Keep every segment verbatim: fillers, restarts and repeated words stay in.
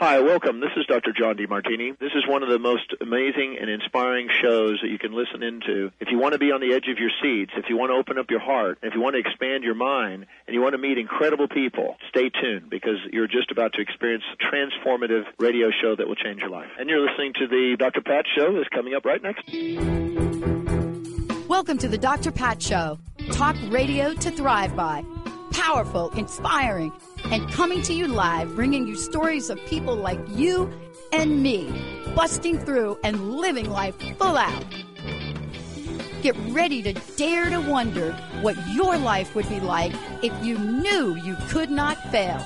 Hi, welcome. This is Doctor John DeMartini. This is one of the most amazing and inspiring shows that you can listen into. If you want to be on the edge of your seats, if you want to open up your heart, if you want to expand your mind, and you want to meet incredible people, stay tuned because you're just about to experience a transformative radio show that will change your life. And you're listening to the Doctor Pat Show that's coming up right next. Welcome to the Doctor Pat Show. Talk radio to thrive by. Powerful, inspiring, and coming to you live, bringing you stories of people like you and me, busting through and living life full out. Get ready to dare to wonder what your life would be like if you knew you could not fail.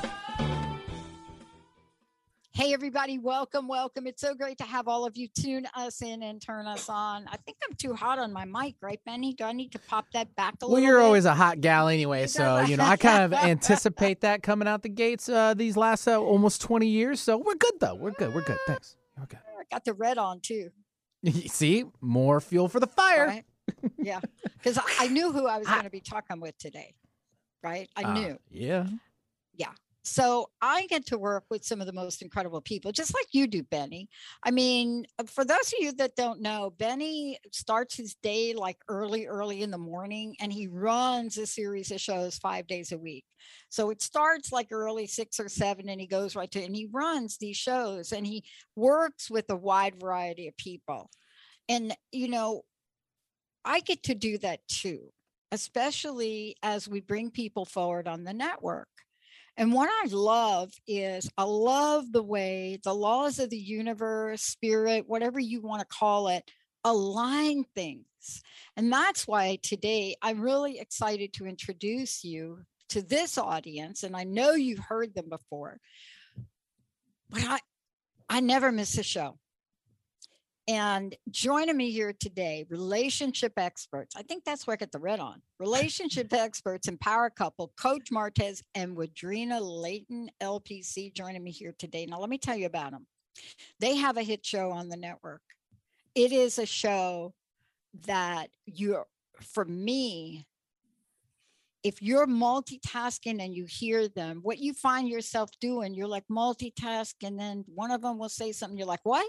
Hey, everybody. Welcome, welcome. It's so great to have all of you tune us in and turn us on. I think I'm too hot on my mic, right, Benny? Do I need to pop that back a well, little bit? Well, you're always a hot gal anyway, so, you know, I kind of anticipate that coming out the gates uh, these last uh, almost twenty years. So we're good, though. We're good. We're good. Thanks. We're good. I got the red on, too. See? More fuel for the fire. Right? Yeah. Because I knew who I was going to be talking with today, right? I uh, knew. Yeah. Yeah. So I get to work with some of the most incredible people, just like you do, Benny. I mean, for those of you that don't know, Benny starts his day like early, early in the morning, and he runs a series of shows five days a week. So it starts like early six or seven, and he goes right to, and he runs these shows, and he works with a wide variety of people. And, you know, I get to do that too, especially as we bring people forward on the network. And what I love is I love the way the laws of the universe, spirit, whatever you want to call it, align things. And that's why today I'm really excited to introduce you to this audience. And I know you've heard them before, but I, I never miss a show. And joining me here today, relationship experts. I think that's where I get the red on. Relationship experts and power couple, Coach Martez and Wadrina Layton, L P C, joining me here today. Now, let me tell you about them. They have a hit show on the network. It is a show that you're, for me, if you're multitasking and you hear them, what you find yourself doing, you're like multitask, and then one of them will say something, you're like, what?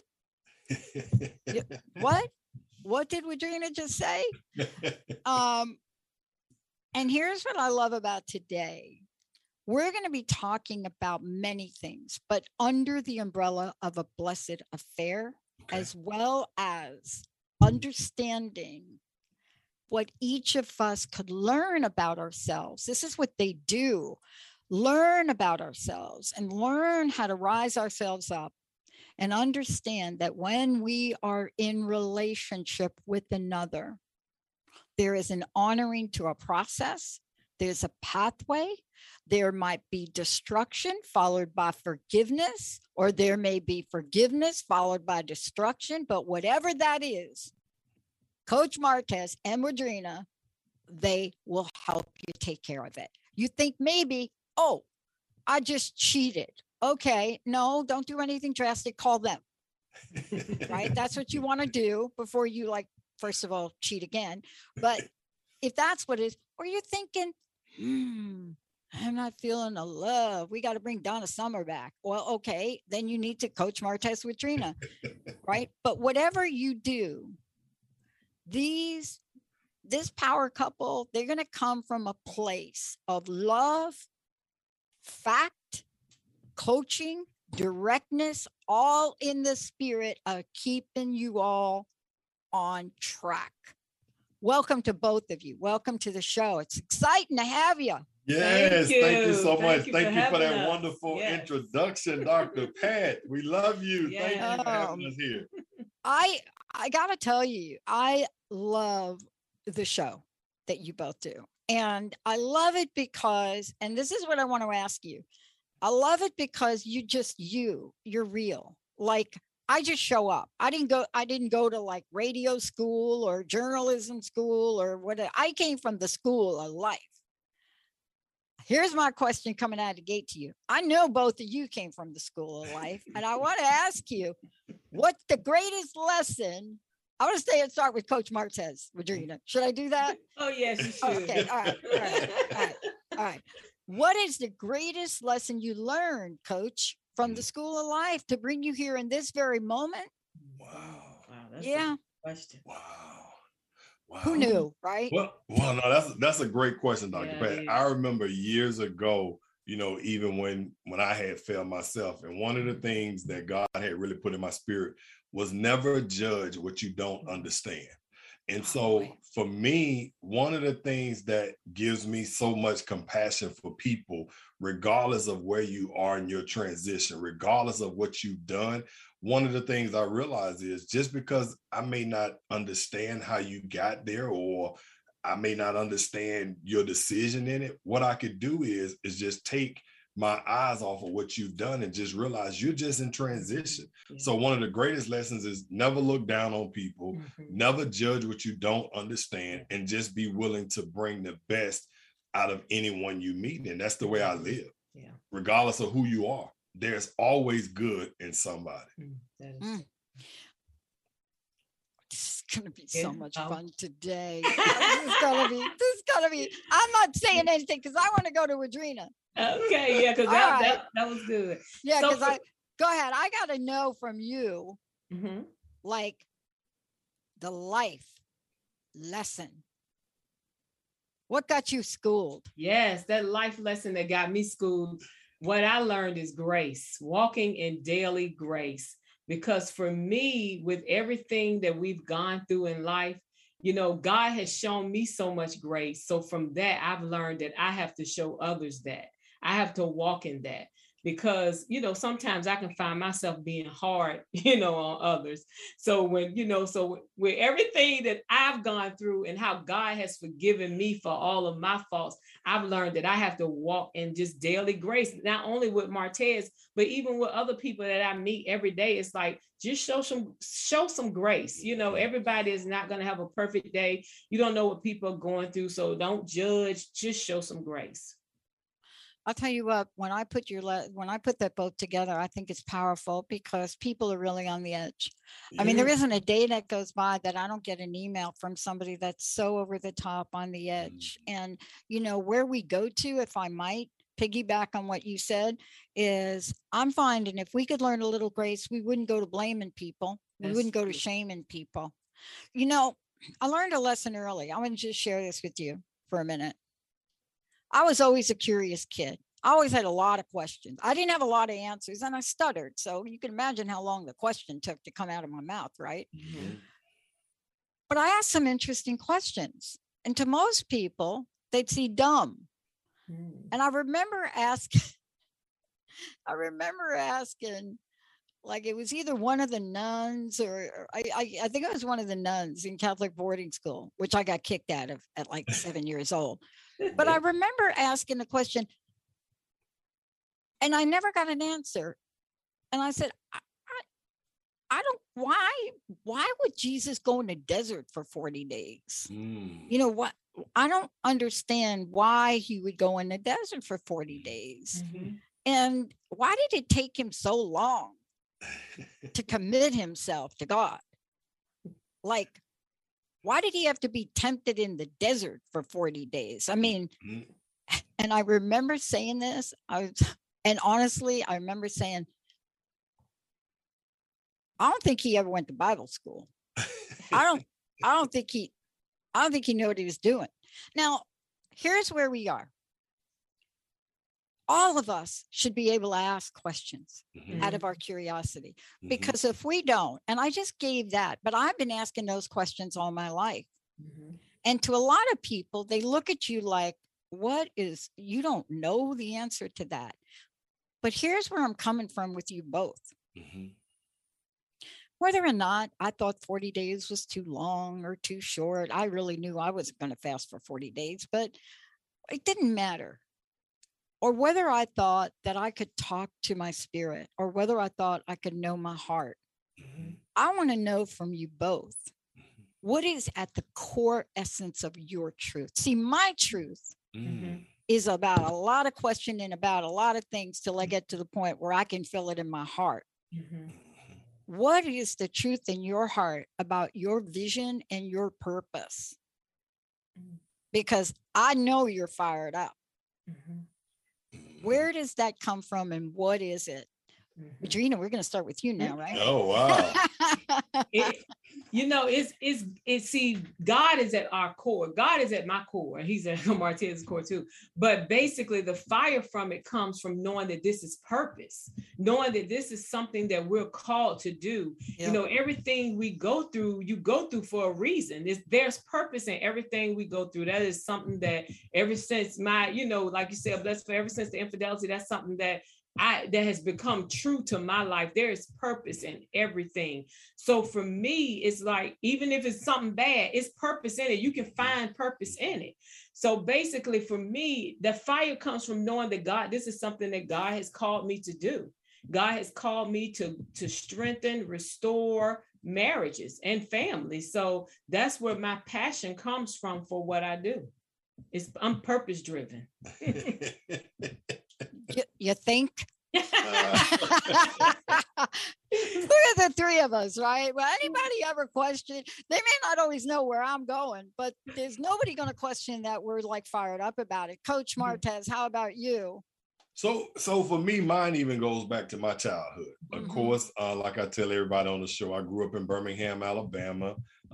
What? What did Wadrina just say? Um, and here's what I love about today. We're going to be talking about many things, but under the umbrella of a blessed affair, okay, as well as understanding what each of us could learn about ourselves. This is what they do. Learn about ourselves and learn how to rise ourselves up. And understand that when we are in relationship with another, there is an honoring to a process. There's a pathway. There might be destruction followed by forgiveness, or there may be forgiveness followed by destruction. But whatever that is, Coach Martez and Wadrina, they will help you take care of it. You think maybe, oh, I just cheated. Okay, no, don't do anything drastic. Call them, right? That's what you want to do before you, like, first of all, cheat again. But if that's what it is, or you're thinking, hmm, I'm not feeling the love. We got to bring Donna Summer back. Well, okay, then you need to Coach Martez with Trina, right? But whatever you do, these, this power couple, they're going to come from a place of love, fact, coaching, directness, all in the spirit of keeping you all on track. Welcome to both of you. Welcome to the show. It's exciting to have you. Yes, thank you, thank you so thank much. You thank for you for that us. wonderful yes. introduction, Doctor Pat. We love you. Yes. Thank you for having Um, us here. I I gotta tell you, I love the show that you both do. And I love it because, and this is what I want to ask you. I love it because you just, you, you're real. Like, I just show up. I didn't go, I didn't go to like radio school or journalism school or whatever. I came from the school of life. Here's my question coming out of the gate to you. I know both of you came from the school of life, and I want to ask you, what's the greatest lesson? I want to stay and start with Coach Martez, Wadrina. Should I do that? Oh, yes, you should. Okay, all right, all right, all right, all right. What is the greatest lesson you learned, Coach, from the School of Life to bring you here in this very moment. Wow. Wow, that's Yeah. a question. Wow. Wow. Who knew, right? Well, well, no, that's that's a great question, Doctor Yeah, Pat. it is. I remember years ago, you know, even when when I had failed myself, and one of the things that God had really put in my spirit was never judge what you don't understand. And so for me, one of the things that gives me so much compassion for people, regardless of where you are in your transition, regardless of what you've done, one of the things I realize is just because I may not understand how you got there, or I may not understand your decision in it, what I could do is, is just take my eyes off of what you've done and just realize you're just in transition. Yeah. So one of the greatest lessons is never look down on people, mm-hmm. never judge what you don't understand, and just be willing to bring the best out of anyone you meet. And that's the way I live. Yeah. Regardless of who you are, there's always good in somebody. Mm, that is mm. This is gonna be so yeah. much oh. fun today. This is gonna be. This is gonna be. I'm not saying anything because I want to go to Adrena. Okay, yeah, because that, right. that that was good. Yeah, so because I go ahead. I got to know from you, mm-hmm. like the life lesson. What got you schooled? Yes, that life lesson that got me schooled. What I learned is grace, walking in daily grace. Because for me, with everything that we've gone through in life, you know, God has shown me so much grace. So from that, I've learned that I have to show others that. I have to walk in that. Because, you know, sometimes I can find myself being hard, you know, on others. So when, you know, so with everything that I've gone through and how God has forgiven me for all of my faults, I've learned that I have to walk in just daily grace, not only with Martez, but even with other people that I meet every day. It's like, just show some, show some grace. You know, everybody is not going to have a perfect day. You don't know what people are going through. So don't judge, just show some grace. I'll tell you what, when I put your le- when I put that both together, I think it's powerful because people are really on the edge. Yeah. I mean, there isn't a day that goes by that I don't get an email from somebody that's so over the top on the edge. Mm. And, you know, where we go to, if I might piggyback on what you said, is I'm finding if we could learn a little grace, we wouldn't go to blaming people. We that's wouldn't go to shaming people. You know, I learned a lesson early. I'm going to just share this with you for a minute. I was always a curious kid. I always had a lot of questions. I didn't have a lot of answers and I stuttered. So you can imagine how long the question took to come out of my mouth, right? Mm-hmm. But I asked some interesting questions. And to most people, they'd see dumb. Mm. And I remember asking, I remember asking, like it was either one of the nuns or, or I, I, I think it was one of the nuns in Catholic boarding school, which I got kicked out of at like seven years old. But I remember asking the question and I never got an answer. And I said, I, I, I don't, why, why would Jesus go in the desert for forty days? Mm. You know what? I don't understand why he would go in the desert for forty days. Mm-hmm. And why did it take him so long to commit himself to God? Like, why did he have to be tempted in the desert for forty days? I mean, mm-hmm. and I remember saying this, I was, and honestly, I remember saying, I don't think he ever went to Bible school. I don't, I don't think he, I don't think he knew what he was doing. Now, here's where we are. All of us should be able to ask questions mm-hmm. out of our curiosity, mm-hmm. because if we don't, and I just gave that, but I've been asking those questions all my life. Mm-hmm. And to a lot of people, they look at you like, what is, you don't know the answer to that. But here's where I'm coming from with you both. Mm-hmm. Whether or not I thought forty days was too long or too short, I really knew I wasn't going to fast for forty days, but it didn't matter. Or whether I thought that I could talk to my spirit, or whether I thought I could know my heart. Mm-hmm. I want to know from you both, mm-hmm. what is at the core essence of your truth? See, my truth mm-hmm. is about a lot of questioning about a lot of things till I get to the point where I can feel it in my heart. Mm-hmm. What is the truth in your heart about your vision and your purpose? Because I know you're fired up. Mm-hmm. Where does that come from and what is it? Adrena, we're going to start with you now, right? Oh, wow. it, you know, it's, it's, it's, see, God is at our core. God is at my core, and he's at Martez's core too. But basically the fire from it comes from knowing that this is purpose, knowing that this is something that we're called to do. Yeah. You know, everything we go through, you go through for a reason. It's, there's purpose in everything we go through. That is something that ever since my, you know, like you said, blessed for ever since the infidelity, that's something that I, that has become true to my life. There is purpose in everything. So for me, it's like, even if it's something bad, it's purpose in it. You can find purpose in it. So basically for me, the fire comes from knowing that God, this is something that God has called me to do. God has called me to, to strengthen, restore marriages and families. So that's where my passion comes from for what I do. It's, I'm purpose driven. You, you think? Uh. Look at the three of us, right? Well, anybody ever question? They may not always know where I'm going, but there's nobody going to question that we're like fired up about it. Coach Martez, how about you? So, so for me, mine even goes back to my childhood. Of mm-hmm. course, uh, like I tell everybody on the show, I grew up in Birmingham, Alabama.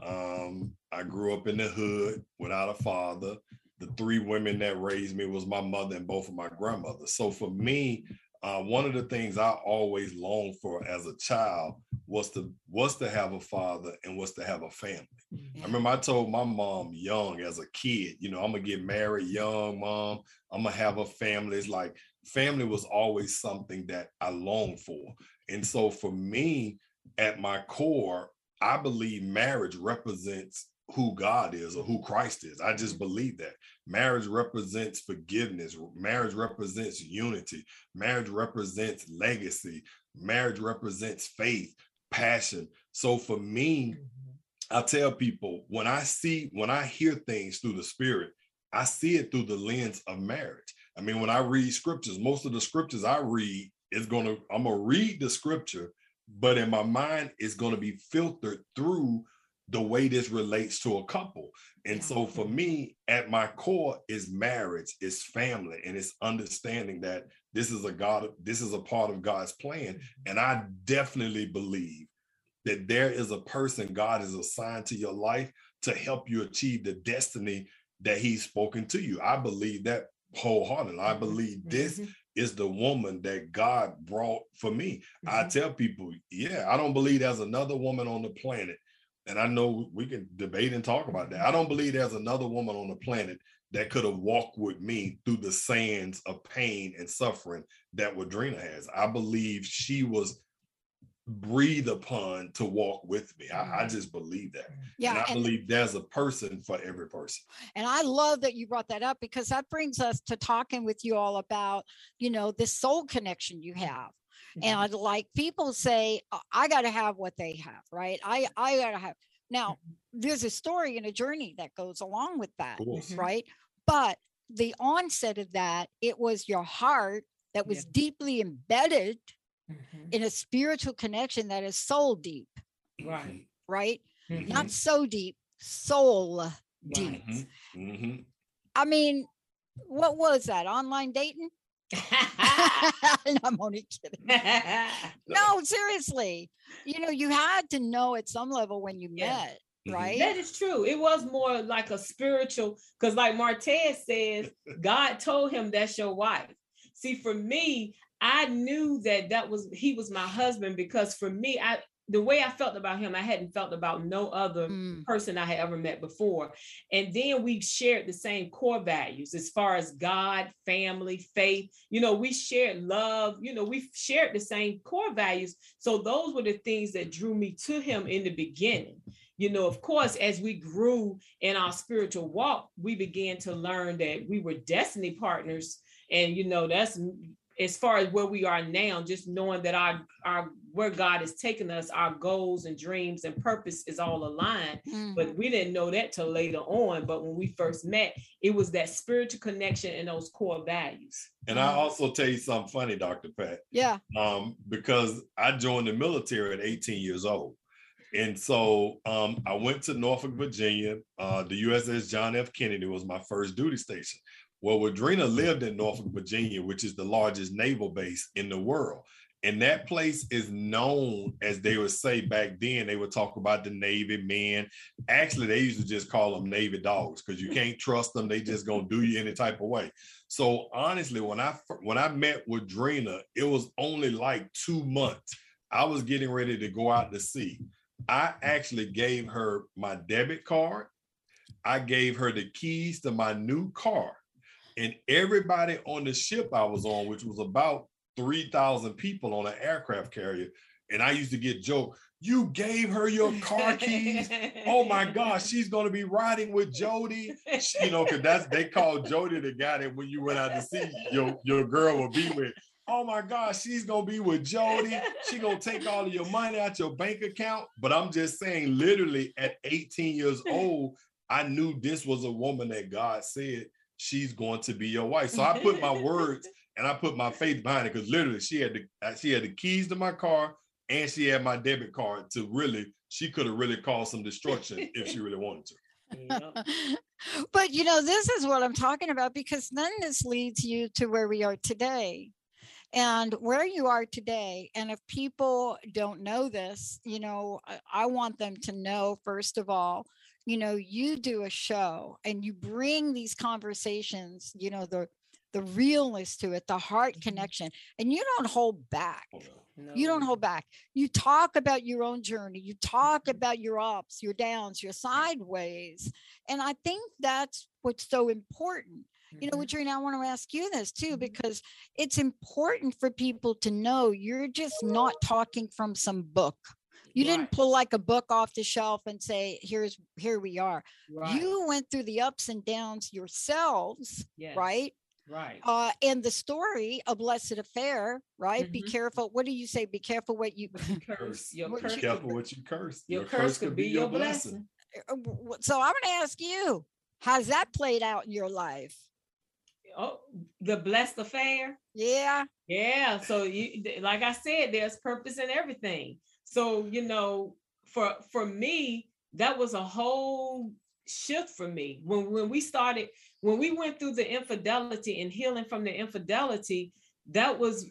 Um, I grew up in the hood without a father. The three women that raised me was my mother and both of my grandmothers. So for me, uh, one of the things I always longed for as a child was to was to have a father and was to have a family. Yeah. I remember I told my mom young as a kid, you know, I'm gonna get married young, mom. I'm gonna have a family. It's like family was always something that I longed for. And so for me, at my core, I believe marriage represents who God is or who Christ is. I just believe that. Marriage represents forgiveness. Marriage represents unity. Marriage represents legacy. Marriage represents faith, passion. So for me, I tell people, when I see, when I hear things through the Spirit, I see it through the lens of marriage. I mean, when I read scriptures, most of the scriptures I read is going to, I'm going to read the scripture, but in my mind, it's going to be filtered through the way this relates to a couple. And yeah. So for me, at my core is marriage, is family, and it's understanding that this is a God, this is a part of God's plan. And I definitely believe that there is a person God has assigned to your life to help you achieve the destiny that he's spoken to you. I believe that wholeheartedly. I believe this mm-hmm. is the woman that God brought for me. Mm-hmm. I tell people, yeah, I don't believe there's another woman on the planet. And I know we can debate and talk about that. I don't believe there's another woman on the planet that could have walked with me through the sands of pain and suffering that Wadrina has. I believe she was breathed upon to walk with me. I, I just believe that. Yeah, and I and, believe there's a person for every person. And I love that you brought that up, because that brings us to talking with you all about, you know, this soul connection you have. And like people say, I got to have what they have, right? I, I got to have. Now, there's a story and a journey that goes along with that, cool. right? But the onset of that, it was your heart that was yeah. deeply embedded mm-hmm. in a spiritual connection that is soul deep. Right. Right? Mm-hmm. Not so deep, soul deep. Mm-hmm. Mm-hmm. I mean, what was that? Online dating? I'm only kidding. No, seriously. You know, you had to know at some level when you yeah. met, right? That is true. It was more like a spiritual, because like Martez says, God told him that's your wife. See, for me, I knew that that was, he was my husband, because for me, I, the way I felt about him, I hadn't felt about no other mm. person I had ever met before. And then we shared the same core values as far as God, family, faith. You know, we shared love. You know, we shared the same core values. So those were the things that drew me to him in the beginning. You know, of course, as we grew in our spiritual walk, we began to learn that we were destiny partners. And, you know, that's as far as where we are now, just knowing that our, our where God has taken us, our goals and dreams and purpose is all aligned. Mm. But we didn't know that till later on. But when we first met, it was that spiritual connection and those core values. And I also tell you something funny, Doctor Pat. Yeah. Um, because I joined the military at eighteen years old. And so um, I went to Norfolk, Virginia. Uh, the U S S John F. Kennedy was my first duty station. Well, Wadrina lived in Norfolk, Virginia, which is the largest naval base in the world. And that place is known, as they would say back then, they would talk about the Navy men. Actually, they used to just call them Navy dogs because you can't trust them. They just gonna do you any type of way. So honestly, when I when I met with Drina, it was only like two months. I was getting ready to go out to sea. I actually gave her my debit card. I gave her the keys to my new car. And everybody on the ship I was on, which was about three thousand people on an aircraft carrier. And I used to get joked, you gave her your car keys? Oh my gosh, she's going to be riding with Jody. You know, because that's, they called Jody the guy that when you went out to sea, your, your girl would be with. Oh my gosh, she's going to be with Jody. She going to take all of your money out your bank account. But I'm just saying, literally at eighteen years old, I knew this was a woman that God said, she's going to be your wife. So I put my words and I put my faith behind it, because literally she had the she had the keys to my car and she had my debit card to really, she could have really caused some destruction if she really wanted to. Yeah. But you know, this is what I'm talking about, because then this leads you to where we are today. And where you are today, and if people don't know this, you know, I, I want them to know, first of all, you know, you do a show and you bring these conversations, you know, the the realness to it, the heart connection, and you don't hold back. No. You don't hold back. You talk about your own journey. You talk about your ups, your downs, your sideways. And I think that's what's so important. You know, Adrina, I want to ask you this too, because it's important for people to know you're just not talking from some book. You Right. didn't pull like a book off the shelf and say, here's, here we are. Right. You went through the ups and downs yourselves, Yes. right? Right. Uh, and the story, A Blessed Affair, right? Be Mhm. careful. What do you say? Be careful what you, What you curse, your What curse, Be careful what you curse. your curse could be your blessing. so I'm going to ask you, how's that played out in your life? Oh, the blessed affair. Yeah. Yeah. So you, like I said, there's purpose in everything. So, you know, for for me, that was a whole shift for me. When when we started, when we went through the infidelity and healing from the infidelity, that was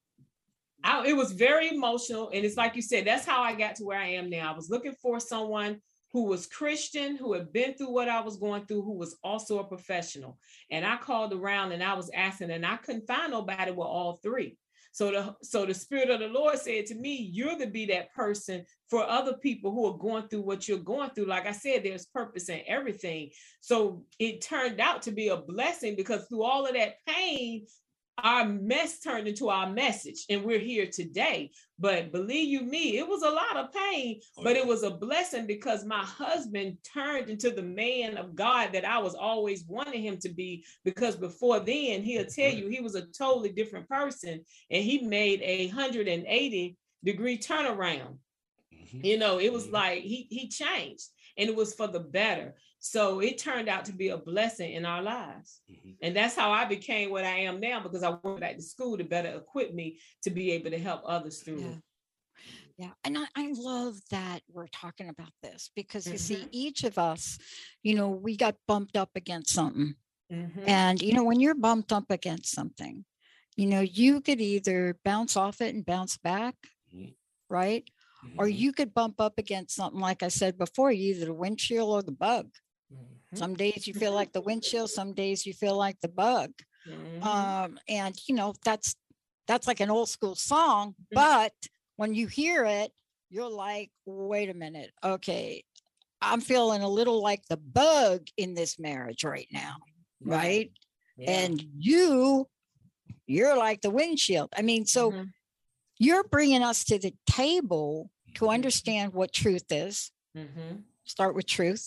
I, it was very emotional. And it's like you said, that's how I got to where I am now. I was looking for someone who was Christian, who had been through what I was going through, who was also a professional. And I called around and I was asking, and I couldn't find nobody with all three. So the, so the Spirit of the Lord said to me, you're to be that person for other people who are going through what you're going through. Like I said, there's purpose in everything. So it turned out to be a blessing, because through all of that pain, our mess turned into our message, and we're here today. But believe you me, it was a lot of pain, but it was a blessing, because my husband turned into the man of God that I was always wanting him to be. Because before then, he'll tell you he was a totally different person, and he made a one hundred eighty degree turnaround. You know, it was like he he changed, and it was for the better. So it turned out to be a blessing in our lives. Mm-hmm. And that's how I became what I am now, because I went back to school to better equip me to be able to help others through yeah. it. Yeah. And I, I love that we're talking about this, because you Mm-hmm. see, each of us, you know, we got bumped up against something. Mm-hmm. And, you know, when you're bumped up against something, you know, you could either bounce off it and bounce back, Mm-hmm. right? Mm-hmm. Or you could bump up against something, like I said before, either the windshield or the bug. Mm-hmm. Some days you feel like the windshield, some days you feel like the bug. Mm-hmm. Um, and you know, that's that's like an old school song, but when you hear it, you're like, wait a minute, okay, I'm feeling a little like the bug in this marriage right now, right? right? Yeah. And you, you're like the windshield. I mean, so Mm-hmm. you're bringing us to the table to understand what truth is. Mm-hmm. Start with truth.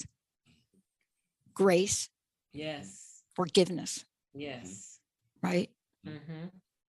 Grace, Yes. forgiveness, Yes. right? Mm-hmm.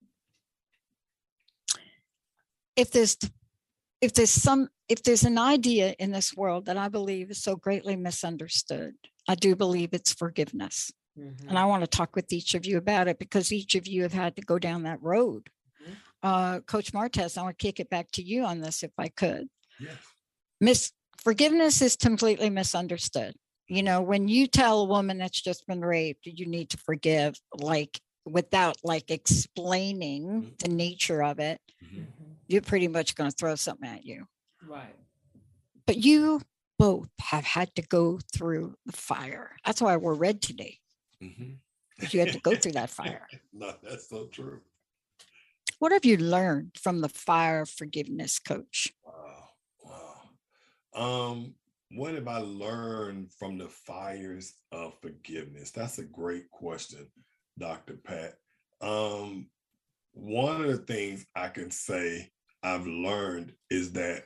If there's if there's some if there's an idea in this world that I believe is so greatly misunderstood, I do believe it's forgiveness. Mm-hmm. And I want to talk with each of you about it, because each of you have had to go down that road. Mm-hmm. Uh, Coach Martez, I want to kick it back to you on this, if I could. Yes. Miss forgiveness is completely misunderstood. You know, when you tell a woman that's just been raped, you need to forgive, like without like explaining Mm-hmm. the nature of it, Mm-hmm. you're pretty much going to throw something at you. Right. But you both have had to go through the fire. That's why we're red today. Mm-hmm. You had to go through that fire. No, that's so true. What have you learned from the fire of forgiveness, Coach? Wow. Wow. Um, what have I learned from the fires of forgiveness? That's a great question, Doctor Pat. Um, one of the things I can say I've learned is that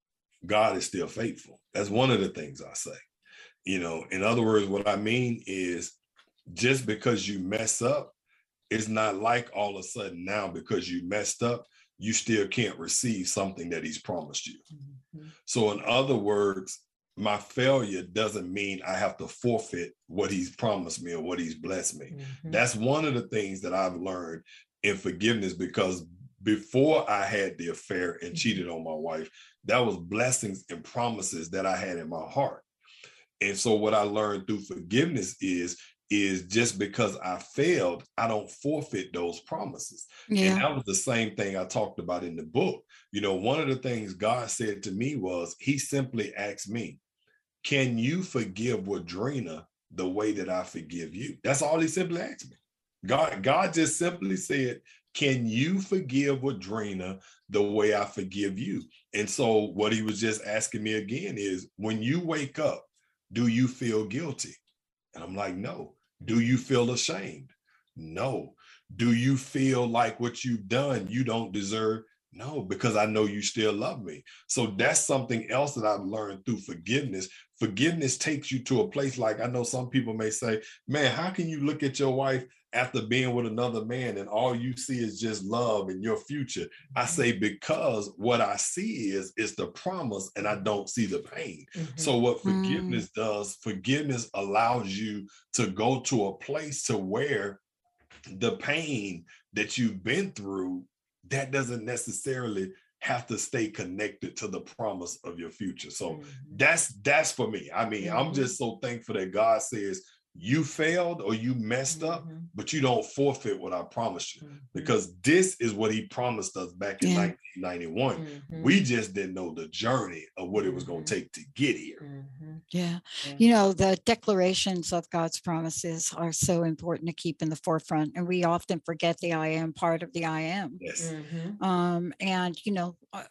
God is still faithful. That's one of the things I say. You know, in other words, what I mean is just because you mess up, it's not like all of a sudden now because you messed up, you still can't receive something that he's promised you. Mm-hmm. So in other words, my failure doesn't mean I have to forfeit what he's promised me or what he's blessed me. Mm-hmm. That's one of the things that I've learned in forgiveness, because before I had the affair and cheated on my wife, that was blessings and promises that I had in my heart. And so what I learned through forgiveness is, is just because I failed, I don't forfeit those promises. Yeah. And that was the same thing I talked about in the book. You know, one of the things God said to me was, he simply asked me, can you forgive Wadrina the way that I forgive you? That's all he simply asked me. God, God just simply said, can you forgive Wadrina the way I forgive you? And so what he was just asking me again is, when you wake up, do you feel guilty? And I'm like, no. Do you feel ashamed? No. Do you feel like what you've done you don't deserve? No, because I know you still love me. So that's something else that I've learned through forgiveness. Forgiveness takes you to a place like, I know some people may say, man, how can you look at your wife after being with another man and all you see is just love and your future? I say, because what I see is, is the promise and I don't see the pain. Mm-hmm. So what forgiveness mm. does, forgiveness allows you to go to a place to where the pain that you've been through, that doesn't necessarily have to stay connected to the promise of your future. So mm-hmm. that's that's for me. I mean, mm-hmm. I'm just so thankful that God says, you failed or you messed up, mm-hmm. but you don't forfeit what I promised you, mm-hmm. because this is what he promised us back in yeah. nineteen ninety-one. Mm-hmm. We just didn't know the journey of what it was going to take to get here. Mm-hmm. Yeah. yeah. You know, the declarations of God's promises are so important to keep in the forefront. And we often forget the I am part of the I am. Yes. Mm-hmm. Um, and, you know, uh,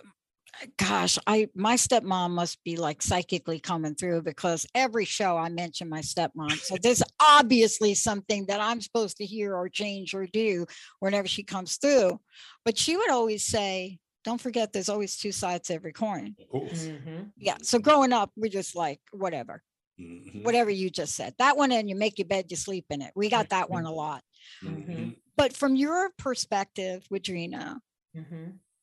gosh, I my stepmom must be like psychically coming through, because every show I mention my stepmom. So there's obviously something that I'm supposed to hear or change or do whenever she comes through. But she would always say, don't forget, there's always two sides to every coin. Of course. Mm-hmm. Yeah. So growing up, we're just like, whatever, mm-hmm. whatever you just said. That one, and you make your bed, you sleep in it. We got that one a lot. Mm-hmm. But from your perspective, Wadrina, mm-hmm.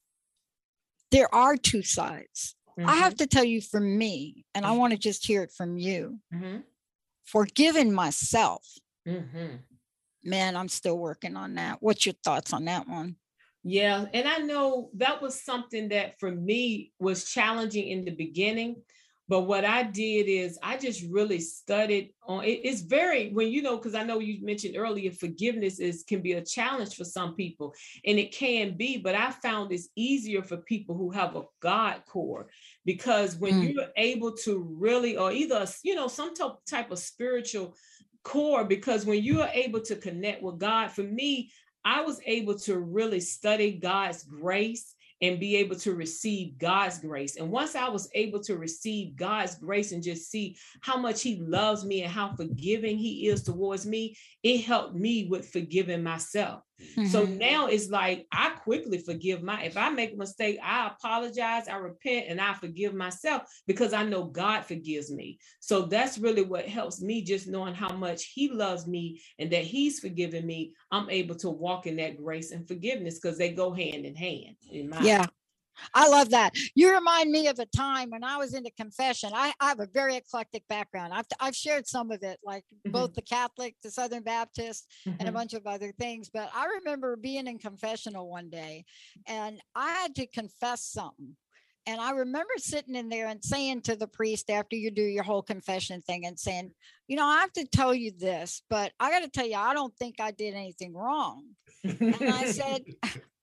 there are two sides. Mm-hmm. I have to tell you, for me, and I want to just hear it from you, mm-hmm. forgiving myself, mm-hmm. man, I'm still working on that. What's your thoughts on that one? Yeah, and I know that was something that for me was challenging in the beginning. But what I did is I just really studied on it. It's very, when, you know, because I know you mentioned earlier, forgiveness is can be a challenge for some people, and it can be, but I found it's easier for people who have a God core, because when mm. you're able to really, or either, you know, some t- type of spiritual core, because when you are able to connect with God, for me, I was able to really study God's grace and be able to receive God's grace. And once I was able to receive God's grace and just see how much he loves me and how forgiving he is towards me, it helped me with forgiving myself. Mm-hmm. So now it's like, I quickly forgive my, if I make a mistake, I apologize, I repent, and I forgive myself, because I know God forgives me. So that's really what helps me, just knowing how much he loves me and that he's forgiven me. I'm able to walk in that grace and forgiveness, because they go hand in hand. In my yeah. I love that. You remind me of a time when I was into confession. I, I have a very eclectic background. I've, I've shared some of it, like mm-hmm. both the Catholic, the Southern Baptist, mm-hmm. and a bunch of other things. But I remember being in confessional one day, and I had to confess something. And I remember sitting in there and saying to the priest, after you do your whole confession thing, and saying, you know, I have to tell you this, but I got to tell you, I don't think I did anything wrong. And I said,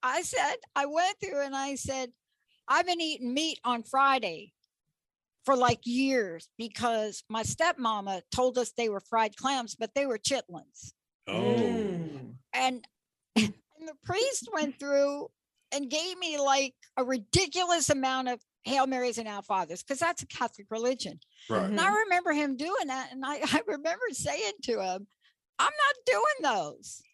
I said, I went through and I said, I've been eating meat on Friday for like years because my stepmama told us they were fried clams, but they were chitlins. Oh. Mm. And, and the priest went through and gave me like a ridiculous amount of Hail Marys and Our Fathers, because that's a Catholic religion. Right. And I remember him doing that. And I, I remember saying to him, I'm not doing those.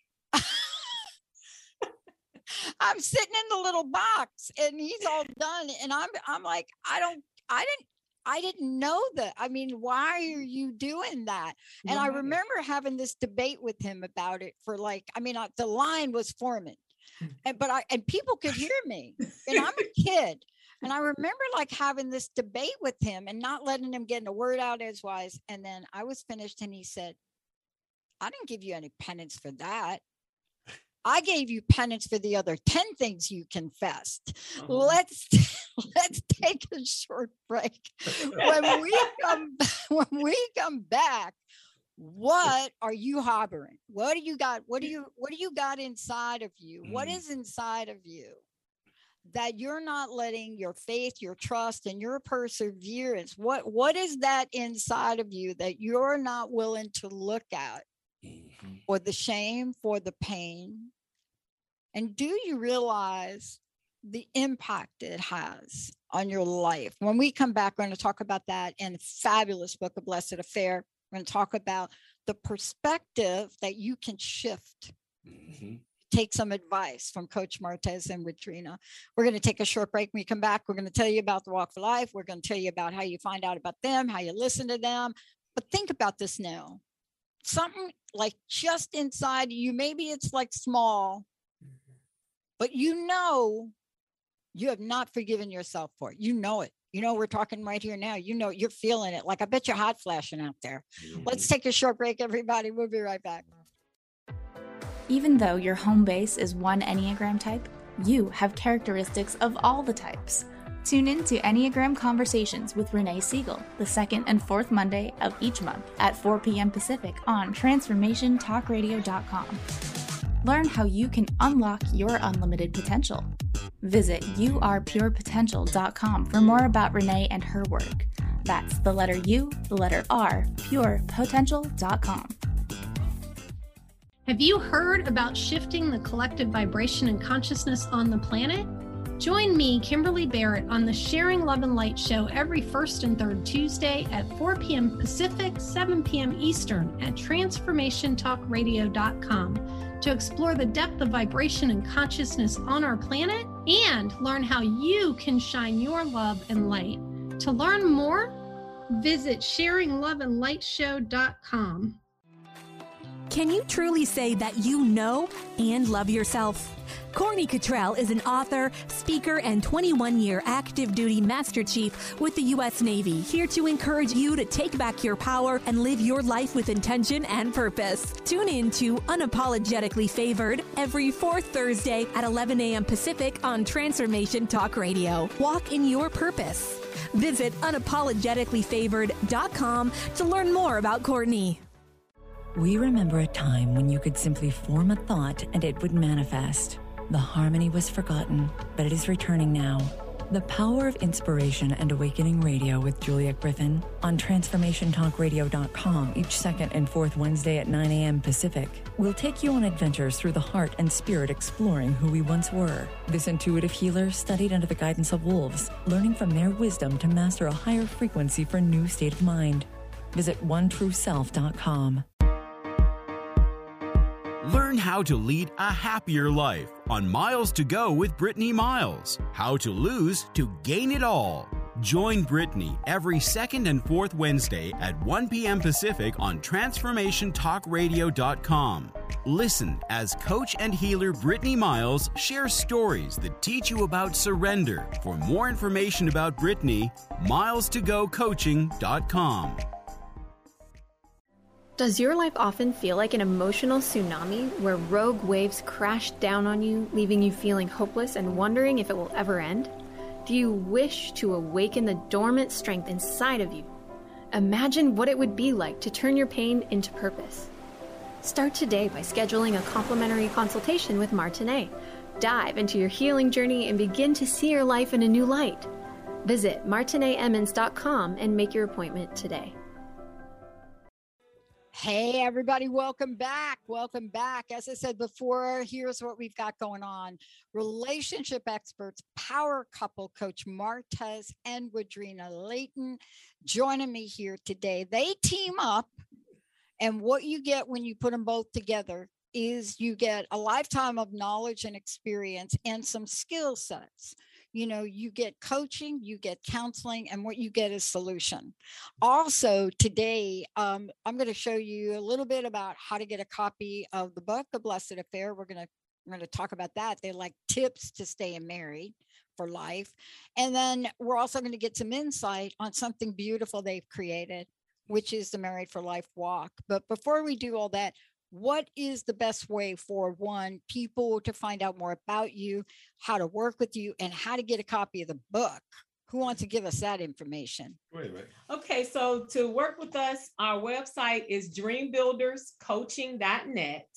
I'm sitting in the little box and he's all done. And I'm, I'm like, I don't, I didn't, I didn't know that. I mean, why are you doing that? And right. I remember having this debate with him about it for like, I mean, I, the line was forming, and, but I, and people could hear me, and I'm a kid. And I remember like having this debate with him and not letting him get a word out edgewise. And then I was finished and he said, I didn't give you any penance for that. I gave you penance for the other ten things you confessed. Uh-huh. Let's let's take a short break. When we come when we come back, what are you harboring? What do you got? What do you what do you got inside of you? Mm. What is inside of you that you're not letting your faith, your trust, and your perseverance? What what is that inside of you that you're not willing to look at? Mm-hmm. For the shame, for the pain? And do you realize the impact it has on your life? When we come back, we're going to talk about that in the fabulous book, A Blessed Affair. We're going to talk about the perspective that you can shift. Mm-hmm. Take some advice from Coach Martez and Redrina. We're going to take a short break. When we come back, we're going to tell you about the Walk for Life. We're going to tell you about how you find out about them, how you listen to them. But think about this now. Something like just inside you, maybe it's like small, but you know, you have not forgiven yourself for it. You know it. You know, we're talking right here now. You know, you're feeling it. Like, I bet you're hot flashing out there. Mm-hmm. Let's take a short break, everybody. We'll be right back. Even though your home base is one Enneagram type, you have characteristics of all the types. Tune in to Enneagram Conversations with Renee Siegel, the second and fourth Monday of each month at four p.m. Pacific on transformation talk radio dot com. Learn how you can unlock your unlimited potential. Visit you are pure potential dot com for more about Renee and her work. That's the letter U, the letter R, pure potential dot com. Have you heard about shifting the collective vibration and consciousness on the planet? Join me, Kimberly Barrett, on the Sharing Love and Light show every first and third Tuesday at four p.m. Pacific, seven p.m. Eastern at transformation talk radio dot com to explore the depth of vibration and consciousness on our planet and learn how you can shine your love and light. To learn more, visit sharing love and light show dot com. Can you truly say that you know and love yourself? Courtney Cottrell is an author, speaker, and twenty-one-year active duty Master Chief with the U S Navy, here to encourage you to take back your power and live your life with intention and purpose. Tune in to Unapologetically Favored every fourth Thursday at eleven a.m. Pacific on Transformation Talk Radio. Walk in your purpose. Visit unapologetically favored dot com to learn more about Courtney. We remember a time when you could simply form a thought and it would manifest. The harmony was forgotten, but it is returning now. The Power of Inspiration and Awakening Radio with Juliet Griffin on transformation talk radio dot com each second and fourth Wednesday at nine a.m. Pacific will take you on adventures through the heart and spirit, exploring who we once were. This intuitive healer studied under the guidance of wolves, learning from their wisdom to master a higher frequency for a new state of mind. Visit one true self dot com. Learn how to lead a happier life on Miles to Go with Brittany Miles. How to lose to gain it all. Join Brittany every second and fourth Wednesday at one p.m. Pacific on transformation talk radio dot com. Listen as coach and healer Brittany Miles shares stories that teach you about surrender. For more information about Brittany, miles to go coaching dot com. Does your life often feel like an emotional tsunami where rogue waves crash down on you, leaving you feeling hopeless and wondering if it will ever end? Do you wish to awaken the dormant strength inside of you? Imagine what it would be like to turn your pain into purpose. Start today by scheduling a complimentary consultation with Martinet. Dive into your healing journey and begin to see your life in a new light. Visit martine emmons dot com and make your appointment today. Hey, everybody, welcome back. Welcome back. As I said before, here's what we've got going on. Relationship experts, power couple coach Martez and Wadrina Layton joining me here today. They team up, and what you get when you put them both together is you get a lifetime of knowledge and experience and some skill sets. You know, you get coaching, you get counseling, and what you get is solution. Also today, um, I'm going to show you a little bit about how to get a copy of the book, The Blessed Affair. We're going to, we're going to talk about that. They're like tips to staying married for life. And then we're also going to get some insight on something beautiful they've created, which is the Married for Life walk. But before we do all that, what is the best way for one, people to find out more about you, how to work with you, and how to get a copy of the book? Who wants to give us that information? Wait a minute. Okay, so to work with us, our website is dream builders coaching dot net.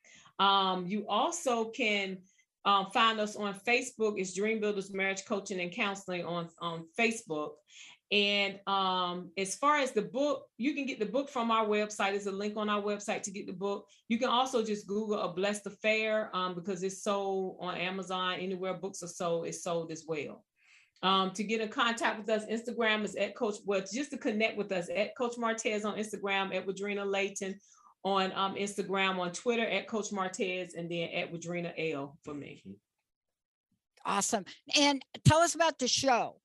Um, you also can um, find us on Facebook. It's Dream Builders Marriage Coaching and Counseling on, on Facebook. And um, as far as the book, you can get the book from our website. There's a link on our website to get the book. You can also just Google A Blessed Affair um, because it's sold on Amazon. Anywhere books are sold, it's sold as well. Um, to get in contact with us, Instagram is at Coach, well, just to connect with us, at Coach Martez on Instagram, at Wadrina Layton on um, Instagram, on Twitter, at Coach Martez, and then at Wadrina L for me. Awesome. And tell us about the show.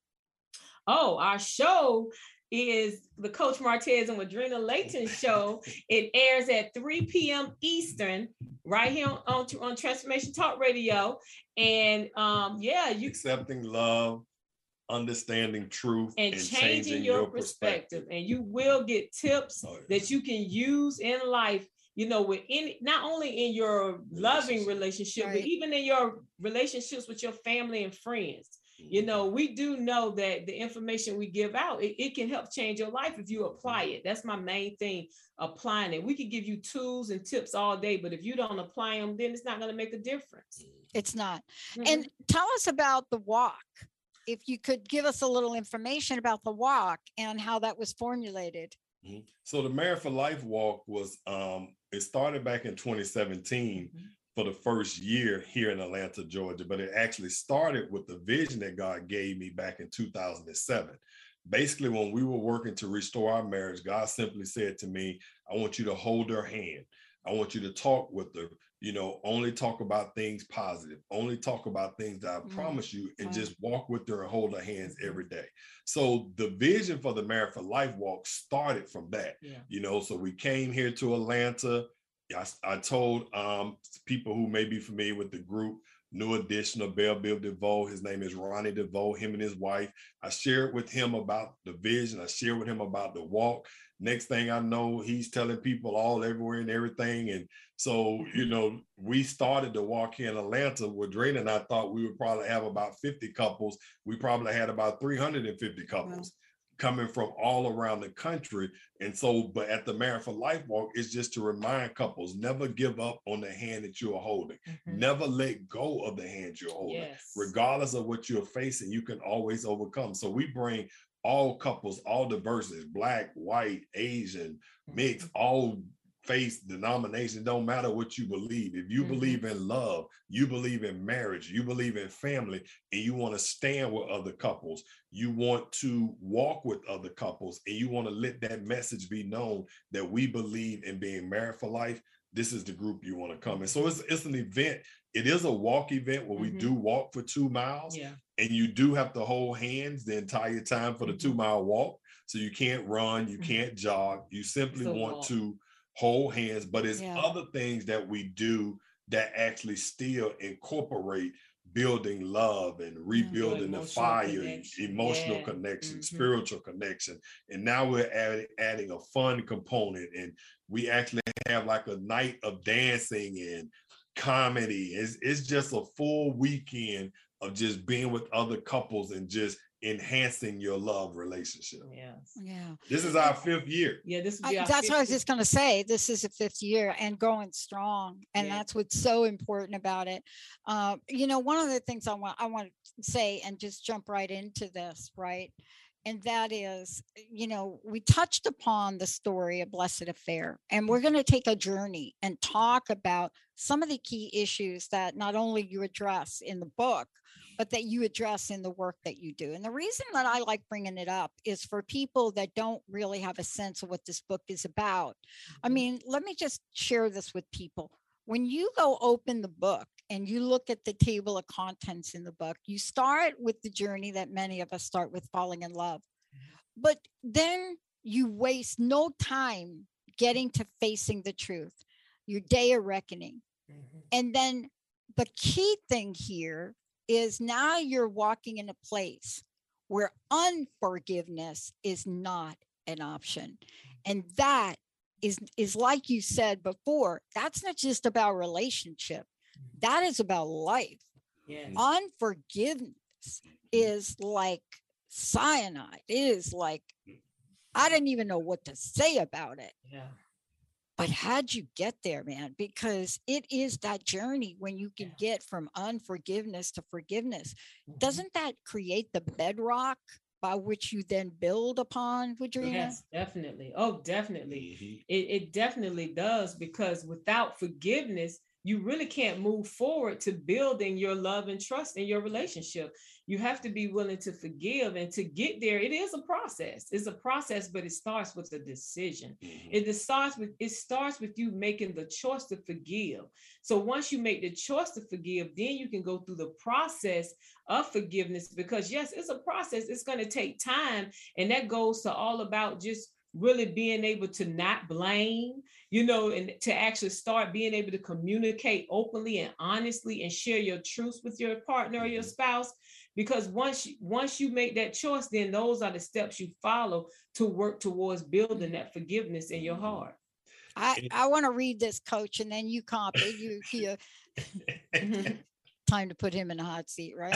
Oh, our show is the Coach Martez and Wadrina Layton show. It airs at three p.m. Eastern, right here on, on, on Transformation Talk Radio. And um, yeah, you accepting love, understanding truth, and, and changing, changing your, your perspective. perspective. And you will get tips oh, yeah. that you can use in life, you know, with any, not only in your loving relationship, right. but even in your relationships with your family and friends. You know, we do know that the information we give out, it, it can help change your life if you apply it. That's my main thing, applying it. We can give you tools and tips all day, but if you don't apply them, then it's not going to make a difference. It's not. Mm-hmm. And tell us about the walk. If you could give us a little information about the walk and how that was formulated. Mm-hmm. So the Married for Life walk was, um, it started back in twenty seventeen. Mm-hmm. For the first year here in Atlanta, Georgia, but it actually started with the vision that God gave me back in two thousand seven. Basically, when we were working to restore our marriage, God simply said to me, I want you to hold her hand. I want you to talk with her, you know, only talk about things positive, only talk about things that I mm-hmm. promise you, and mm-hmm. just walk with her and hold her hands every day. So the vision for the Married for Life walk started from that, yeah. you know, so we came here to Atlanta. I, I told um, people who may be familiar with the group, New Edition of Belle Biv DeVoe, his name is Ronnie DeVoe, him and his wife. I shared with him about the vision. I shared with him about the walk. Next thing I know, he's telling people all everywhere and everything. And so, you know, we started the walk here in Atlanta. Wadrina and I thought we would probably have about fifty couples. We probably had about three hundred fifty couples. Wow. Coming from all around the country. And so, but at the Married for Life walk, it's just to remind couples, never give up on the hand that you are holding. Mm-hmm. Never let go of the hand you're holding. Yes. Regardless of what you're facing, you can always overcome. So we bring all couples, all diversities, Black, white, Asian, mixed, all faith, denomination, don't matter what you believe. If you mm-hmm. believe in love, you believe in marriage, you believe in family, and you want to stand with other couples, you want to walk with other couples, and you want to let that message be known that we believe in being married for life, this is the group you want to come in. So it's, it's an event. It is a walk event where mm-hmm. we do walk for two miles, yeah. and you do have to hold hands the entire time for the mm-hmm. two mile walk. So you can't run, you can't jog. You simply so want walk. to hold hands, but it's yeah. other things that we do that actually still incorporate building love and rebuilding mm-hmm. the fire, connection. emotional yeah. connection, mm-hmm. spiritual connection. And now we're add, adding a fun component, and we actually have like a night of dancing and comedy. It's, it's just a full weekend of just being with other couples and just enhancing your love relationship. Yes. Yeah. This is our fifth year. Yeah, this I, that's what I was just going to say. This is a fifth year and going strong, and Yeah. that's what's so important about it. Uh, you know, one of the things I want I want to say and just jump right into this, right? And that is, you know, we touched upon the story of Blessed Affair, and we're going to take a journey and talk about some of the key issues that not only you address in the book, but that you address in the work that you do. And the reason that I like bringing it up is for people that don't really have a sense of what this book is about. I mean, let me just share this with people. When you go open the book and you look at the table of contents in the book, you start with the journey that many of us start with, falling in love. But then you waste no time getting to facing the truth, your day of reckoning. Mm-hmm. And then the key thing here is now you're walking in a place where unforgiveness is not an option. And that is, is like you said before, that's not just about relationship. That is about life. Yes. Unforgiveness is like cyanide. It is like, I didn't even know what to say about it. Yeah. But how'd you get there, man? Because it is that journey when you can yeah. get from unforgiveness to forgiveness. Mm-hmm. Doesn't that create the bedrock by which you then build upon, Wadrina? Yes, definitely. Oh, definitely. Mm-hmm. It, it definitely does, because without forgiveness, you really can't move forward to building your love and trust in your relationship. You have to be willing to forgive, and to get there, it is a process. It's a process, but it starts with a decision. Mm-hmm. It starts with it starts with you making the choice to forgive. So once you make the choice to forgive, then you can go through the process of forgiveness, because yes, it's a process. It's going to take time, and that goes to all about just really being able to not blame, you know, and to actually start being able to communicate openly and honestly and share your truths with your partner or your spouse. Because once you, once you make that choice, then those are the steps you follow to work towards building that forgiveness in your heart. I, I want to read this, Coach, and then you copy. You, you time to put him in a hot seat, right?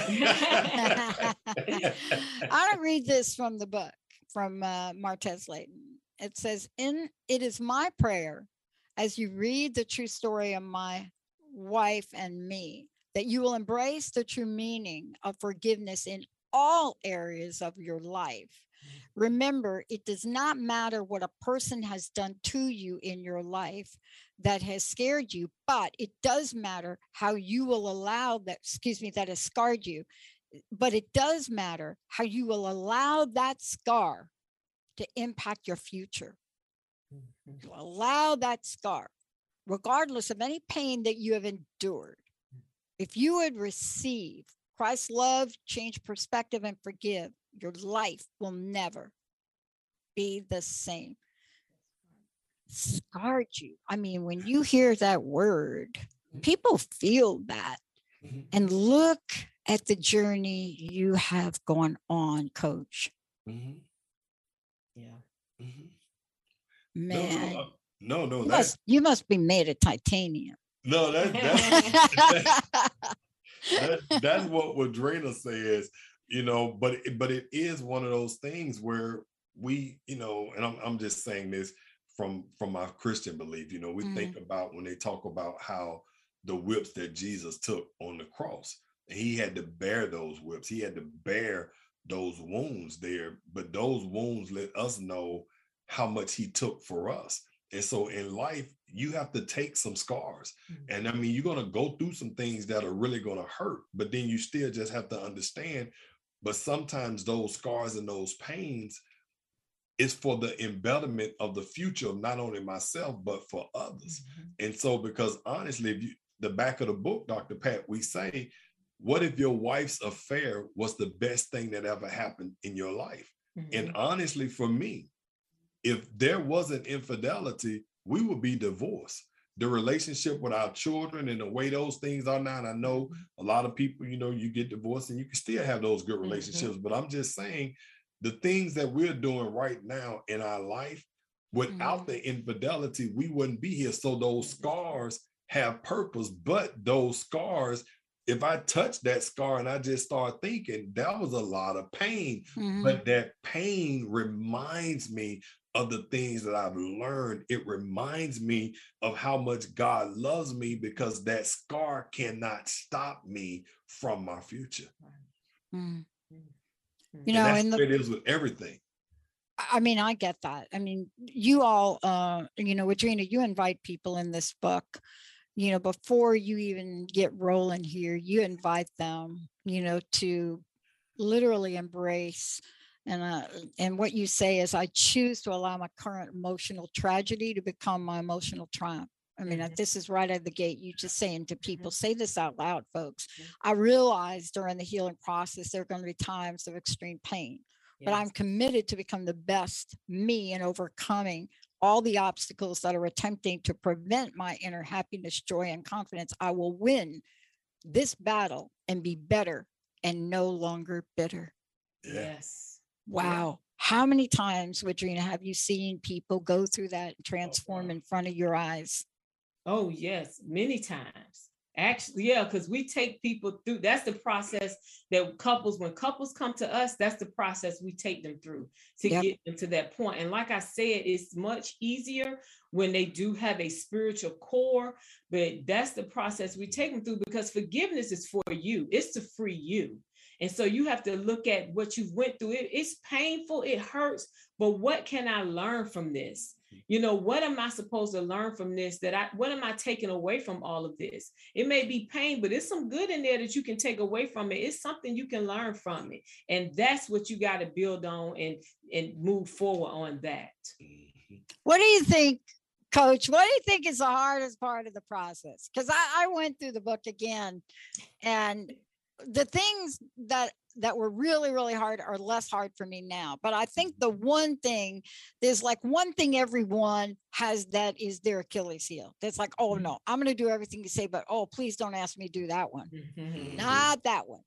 I want to read this from the book. From uh, Martez Layton. It says, "In it is my prayer, as you read the true story of my wife and me, that you will embrace the true meaning of forgiveness in all areas of your life. Remember, it does not matter what a person has done to you in your life that has scared you, but it does matter how you will allow that, excuse me, that has scarred you. But it does matter how you will allow that scar to impact your future. You allow that scar, regardless of any pain that you have endured. If you would receive Christ's love, change perspective, and forgive, your life will never be the same." Scarred you. I mean, when you hear that word, people feel that. And look at the journey you have gone on, Coach. Mm-hmm. Yeah. Mm-hmm. Man. No, no, no. You, That's, must, you must be made of titanium. No, that, that, that, that's what Wadrina says, you know, but, but it is one of those things where we, you know, and I'm, I'm just saying this from, from my Christian belief, you know, we mm. think about when they talk about how the whips that Jesus took on the cross, and he had to bear those whips. He had to bear those wounds there, but those wounds let us know how much he took for us. And so in life, you have to take some scars. Mm-hmm. And I mean, you're going to go through some things that are really going to hurt, but then you still just have to understand. But sometimes those scars and those pains is for the embellishment of the future of not only myself, but for others. Mm-hmm. And so, because honestly, if you, the back of the book, Doctor Pat, we say, what if your wife's affair was the best thing that ever happened in your life? Mm-hmm. And honestly, for me, if there wasn't infidelity, we would be divorced. The relationship with our children and the way those things are now, and I know a lot of people, you know, you get divorced and you can still have those good relationships, mm-hmm. but I'm just saying the things that we're doing right now in our life, without mm-hmm. the infidelity, we wouldn't be here. So those scars have purpose, but those scars if I touch that scar and I just start thinking, that was a lot of pain, Mhm. but that pain reminds me of the things that I've learned. It reminds me of how much God loves me, because that scar cannot stop me from my future. Mm. You And know, that's in what the it is with everything. I mean, I get that. I mean, you all, uh, you know, Adrena, you invite people in this book, you know, before you even get rolling here, you invite them, you know, to literally embrace. And, uh, and what you say is, I choose to allow my current emotional tragedy to become my emotional triumph. I mean, Mhm. this is right out of the gate. You just saying to people, Mhm. say this out loud, folks. Mhm. I realize during the healing process, there are going to be times of extreme pain, but I'm Yes. committed to become the best me and overcoming all the obstacles that are attempting to prevent my inner happiness, joy, and confidence. I will win this battle and be better and no longer bitter. Yes. Wow. How many times, Wadrina, have you seen people go through that and Oh, transform wow. in front of your eyes? Oh, yes, many times. Actually, yeah, because we take people through. That's the process that couples, when couples come to us, that's the process we take them through to Yep. get them to that point. And like I said, it's much easier when they do have a spiritual core, but that's the process we take them through, because forgiveness is for you. It's to free you. And so you have to look at what you've went through. It, it's painful, it hurts, but what can I learn from this? You know, what am I supposed to learn from this? That I, what am I taking away from all of this? It may be pain, but it's some good in there that you can take away from it. It's something you can learn from it. And that's what you got to build on and, and move forward on that. What do you think, Coach? What do you think is the hardest part of the process? Because I, I went through the book again, and the things that that were really, really hard are less hard for me now. But I think the one thing, there's like one thing everyone has that is their Achilles heel. That's like, oh no, I'm going to do everything you say, but oh, please don't ask me to do that one. Mhm. Not that one.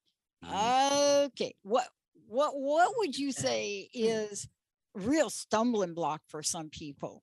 Okay. What, what, what would you say is a real stumbling block for some people?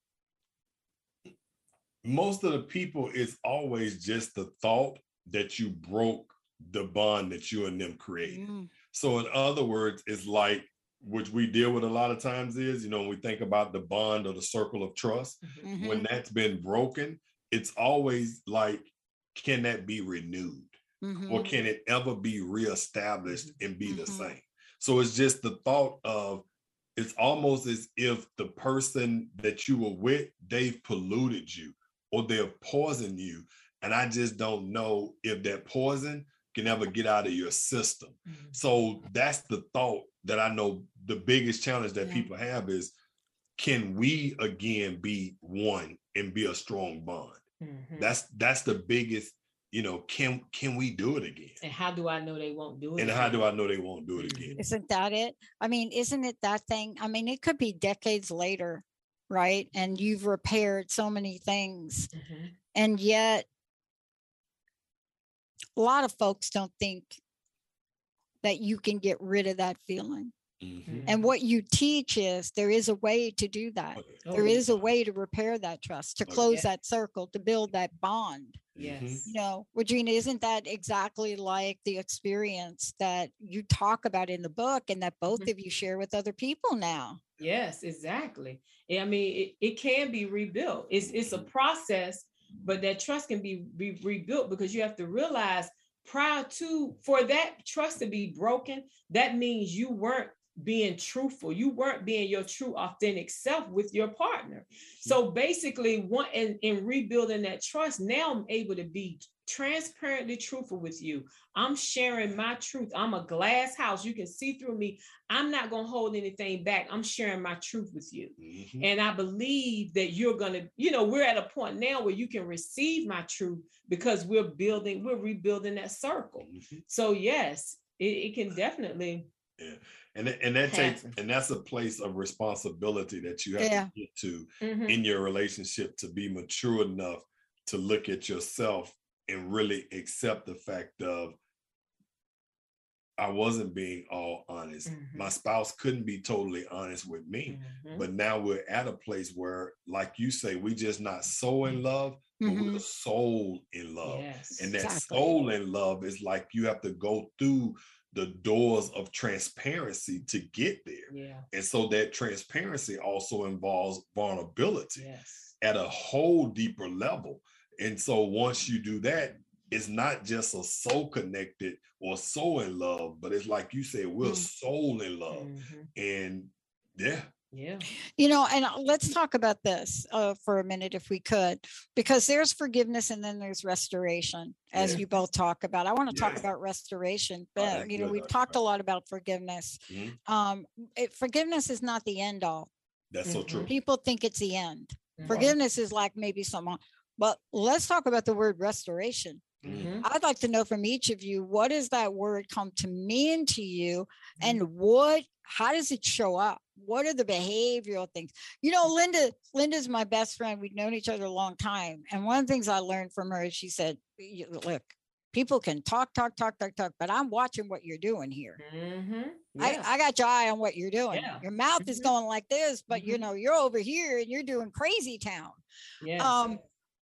Most of the people, it's always just the thought that you broke the bond that you and them created. Mm. So in other words, it's like, which we deal with a lot of times is, you know, when we think about the bond or the circle of trust, Mhm. when that's been broken, it's always like, can that be renewed? Mhm. Or can it ever be reestablished and be the Mhm. same? So it's just the thought of, it's almost as if the person that you were with, they've polluted you or they've poisoned you. And I just don't know if that poison can ever get out of your system. Mhm. So that's the thought that I know the biggest challenge that Yeah. people have is, can we again be one and be a strong bond? Mhm. That's that's the biggest, you know, can can we do it again? And how do I know they won't do it? And how again? do I know they won't do it again? Isn't that it? I mean, isn't it that thing? I mean, it could be decades later, right? And you've repaired so many things. Mhm. And yet, a lot of folks don't think that you can get rid of that feeling. Mhm. And what you teach is there is a way to do that. Oh, There yeah. is a way to repair that trust, to Oh, close yeah. that circle, to build that bond. Yes. You know, Regina, isn't that exactly like the experience that you talk about in the book and that both Mhm. of you share with other people now? Yes, exactly. Yeah, I mean, it, it can be rebuilt. It's it's a process, but that trust can be re- rebuilt, because you have to realize, prior to, for that trust to be broken, that means you weren't being truthful. You weren't being your true authentic self with your partner. So basically, one in, in rebuilding that trust, now I'm able to be transparently truthful with you. I'm sharing my truth. I'm a glass house. You can see through me. I'm not going to hold anything back. I'm sharing my truth with you. Mhm. And I believe that you're going to, you know, we're at a point now where you can receive my truth, because we're building, we're rebuilding that circle. Mhm. So yes, it, it can definitely. Yeah. And, th- and that takes, Happen. and that's a place of responsibility that you have Yeah. to get to Mhm. in your relationship, to be mature enough to look at yourself and really accept the fact of, I wasn't being all honest. Mhm. My spouse couldn't be totally honest with me. Mhm. But now we're at a place where, like you say, we just not so in love, but Mhm. we're soul in love. Yes. And that Exactly. soul in love is like you have to go through the doors of transparency to get there. Yeah. And so that transparency also involves vulnerability Yes. at a whole deeper level. And so once you do that, it's not just a soul connected or soul in love, but it's like you said, we're Mm. soul in love. Mhm. And yeah, Yeah. You know, and uh, let's talk about this uh, for a minute, if we could, because there's forgiveness and then there's restoration, as Yeah. you both talk about. I want to talk Yes. about restoration, Oh, but that's you know, good, we've Doctor talked a lot about forgiveness. Mhm. Um, it, forgiveness is not the end all. That's so Mhm. true. People think it's the end. Mhm. Forgiveness is like maybe someone, but let's talk about the word restoration. Mhm. I'd like to know from each of you, what does that word come to mean to you, Mm-hmm. and what, how does it show up? What are the behavioral things? You know, Linda, Linda's my best friend. We've known each other a long time. And one of the things I learned from her is she said, "You- look, people can talk, talk, talk, talk, talk, but I'm watching what you're doing here. Mhm. I, Yeah. I got your eye on what you're doing. Yeah. Your mouth is Mhm. going like this, but you Mhm. know, you're over here and you're doing crazy town." Yes. Um,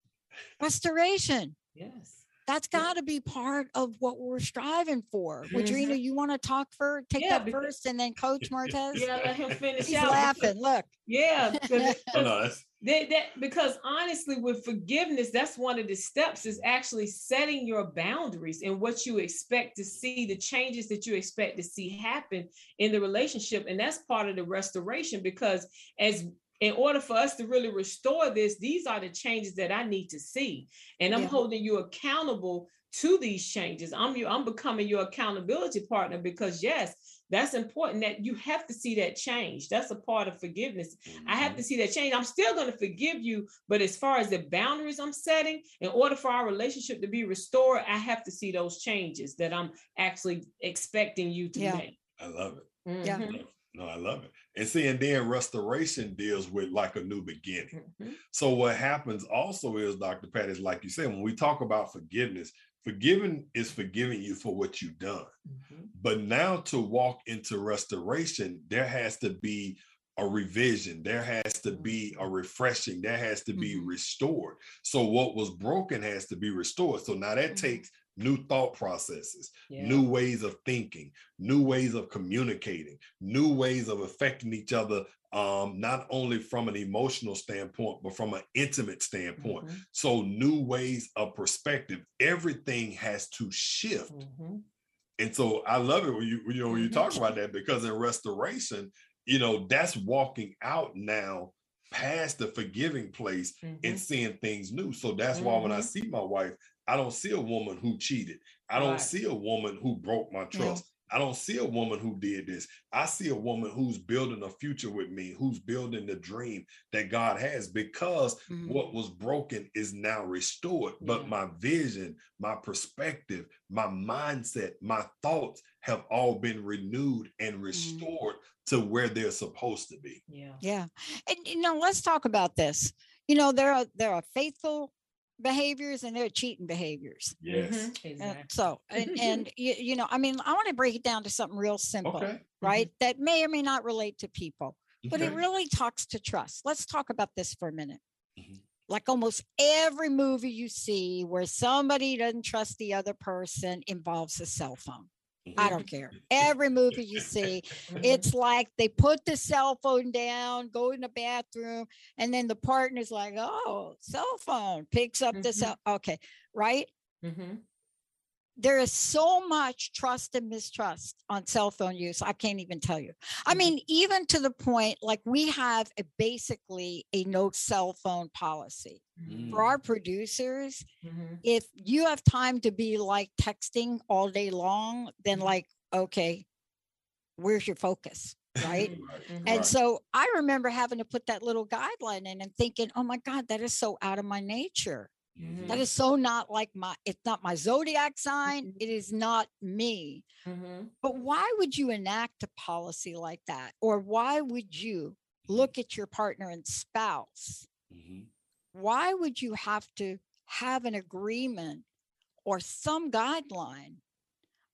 restoration. Yes. That's got to be part of what we're striving for. Mhm. Wadrina, you want to talk for take Yeah, that because- first, and then Coach Martez? Yeah, let him finish He's out. laughing. Look. Yeah. 'cause it- Oh, no, that's They, that because honestly, with forgiveness, that's one of the steps is actually setting your boundaries and what you expect to see, the changes that you expect to see happen in the relationship. And that's part of the restoration, because as in order for us to really restore this, these are the changes that I need to see. And I'm Yeah. holding you accountable to these changes. I'm you, I'm becoming your accountability partner, because yes, that's important, that you have to see that change. That's a part of forgiveness. I have to see that change. I'm still going to forgive you, but as far as the boundaries I'm setting, in order for our relationship to be restored, I have to see those changes that I'm actually expecting you to Yeah. make. I love it. Yeah. Mhm. No, I love it. And see, and then restoration deals with like a new beginning. Mhm. So what happens also is, Doctor Pat, is like you said, when we talk about forgiveness, forgiving is forgiving you for what you've done. Mhm. But now to walk into restoration, there has to be a revision. There has to be a refreshing. There has to be Mhm. restored. So what was broken has to be restored. So now that Mhm. takes new thought processes, Yeah. new ways of thinking, new ways of communicating, new ways of affecting each other, um, not only from an emotional standpoint, but from an intimate standpoint. Mhm. So new ways of perspective. Everything has to shift. Mhm. And so I love it when you, you know, when you Mhm. talk about that, because in restoration, you know, that's walking out now past the forgiving place Mhm. and seeing things new. So that's why when I Mhm. see my wife, I don't see a woman who cheated. I don't Right. see a woman who broke my trust. I don't see a woman who did this. I see a woman who's building a future with me, who's building the dream that God has, because Mhm. what was broken is now restored. But Yeah. my vision, my perspective, my mindset, my thoughts have all been renewed and restored to where they're supposed to be. Yeah. Yeah. And you know, let's talk about this. You know, there are there are faithful behaviors and there are cheating behaviors. Yes. Mhm. And Exactly. so, and, and you, you know, I mean, I want to break it down to something real simple, Okay. right? That may or may not relate to people, but it Okay. really talks to trust. Let's talk about this for a minute. Mhm. Like almost every movie you see where somebody doesn't trust the other person involves a cell phone. I don't care. Every movie you see, Mhm. it's like they put the cell phone down, go in the bathroom, and then the partner's like, oh, cell phone, picks up the Mhm. cell. Okay, right? Mhm. There is so much trust and mistrust on cell phone use. I can't even tell you. I Mhm. mean, even to the point like we have a basically a no cell phone policy. Mhm. For our producers, Mhm. if you have time to be like texting all day long, then Mhm. like, okay, where's your focus? Right. Right. Mhm. And Right. so I remember having to put that little guideline in and thinking, oh my God, that is so out of my nature. Mhm. That is so not like my, it's not my zodiac sign. Mhm. It is not me. Mhm. But why would you enact a policy like that? Or why would you look at your partner and spouse? Mhm. Why would you have to have an agreement or some guideline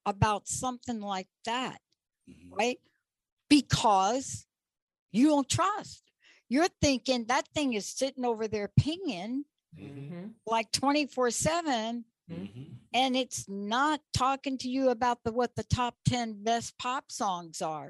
about something like that, mm-hmm. right? Because you don't trust. You're thinking that thing is sitting over there pinging mm-hmm. like twenty-four seven, mm-hmm. and it's not talking to you about the what the top ten best pop songs are.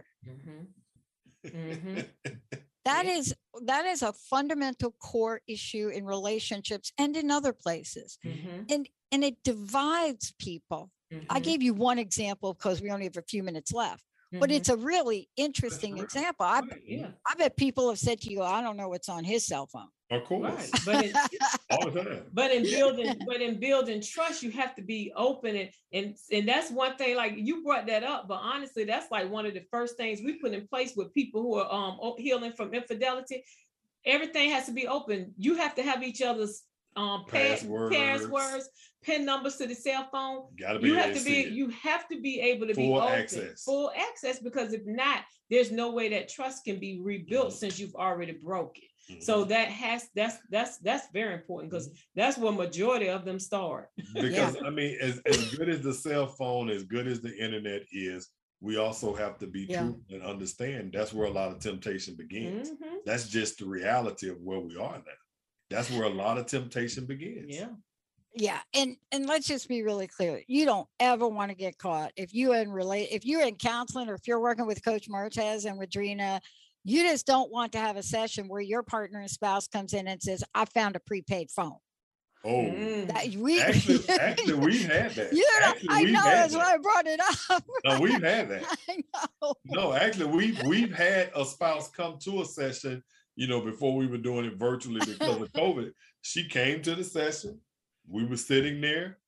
Mm-hmm. Mm-hmm. That yeah. is that is a fundamental core issue in relationships and in other places. Mm-hmm. And and it divides people. Mm-hmm. I gave you one example because we only have a few minutes left. Mm-hmm. But it's a really interesting example. I, right, yeah. I bet people have said to you, I don't know what's on his cell phone. Of course. Right. But, in, all the time. but in building, but in building trust, you have to be open. And, and, and that's one thing, like you brought that up, but honestly, that's like one of the first things we put in place with people who are um healing from infidelity. Everything has to be open. You have to have each other's um passwords, passwords, pin numbers to the cell phone. Gotta be you have to be it. you have to be able to full be open, access. full access, because if not, there's no way that trust can be rebuilt mm-hmm. since you've already broke it. Mm-hmm. So that has that's that's that's very important, because that's where majority of them start. Because yeah. I mean, as, as good as the cell phone, as good as the internet is, we also have to be yeah. true and understand that's where a lot of temptation begins. Mm-hmm. That's just the reality of where we are now. That's where a lot of temptation begins. Yeah. Yeah. And and let's just be really clear. You don't ever want to get caught. If you in relate, if you're in counseling, or if you're working with Coach Martez and with Drina, you just don't want to have a session where your partner and spouse comes in and says, I found a prepaid phone. Oh, mm. that, we, actually, actually, we've had that. You know, actually, I know that's that. why I brought it up. No, we've had that. I know. No, actually, we've we've had a spouse come to a session. You know, before we were doing it virtually because of COVID, she came to the session. We were sitting there,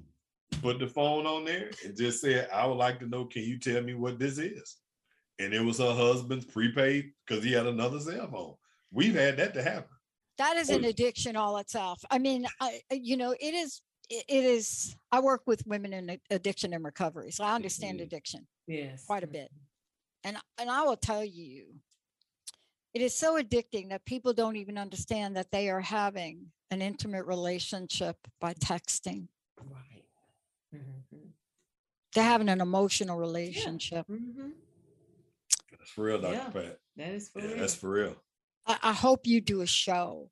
put the phone on there, and just said, I would like to know, can you tell me what this is? And it was her husband's prepaid because he had another cell phone. We've had that to happen. That is an addiction all itself. I mean, I, you know, it is, it is, I work with women in addiction and recovery, so I understand mm-hmm. addiction yes. quite a bit. And, and I will tell you, it is so addicting that people don't even understand that they are having an intimate relationship by texting. Right. Mm-hmm. They're having an emotional relationship. Yeah. Mm-hmm. That's for real, Doctor Yeah, Pat. that is for yeah, real. That's for real. I, I hope you do a show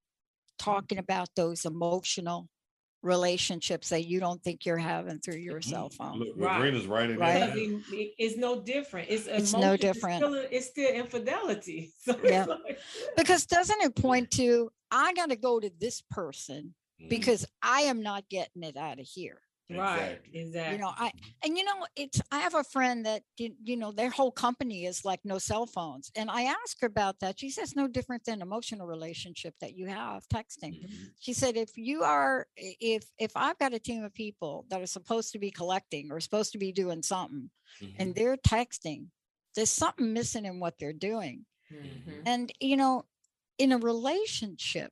talking about those emotional relationships that you don't think you're having through your cell phone. Look, Rena's right in right. there. It, it's no different. It's, it's emotion, no different. It's still, it's still infidelity. So yeah. Like, because doesn't it point to, I got to go to this person mm-hmm. because I am not getting it out of here. Right. Exactly. You know, I, and you know, it's, I have a friend that, you know, their whole company is like no cell phones. And I asked her about that. She says no different than emotional relationship that you have texting. Mm-hmm. She said, if you are, if, if I've got a team of people that are supposed to be collecting or supposed to be doing something mm-hmm. and they're texting, there's something missing in what they're doing. Mm-hmm. And, you know, in a relationship,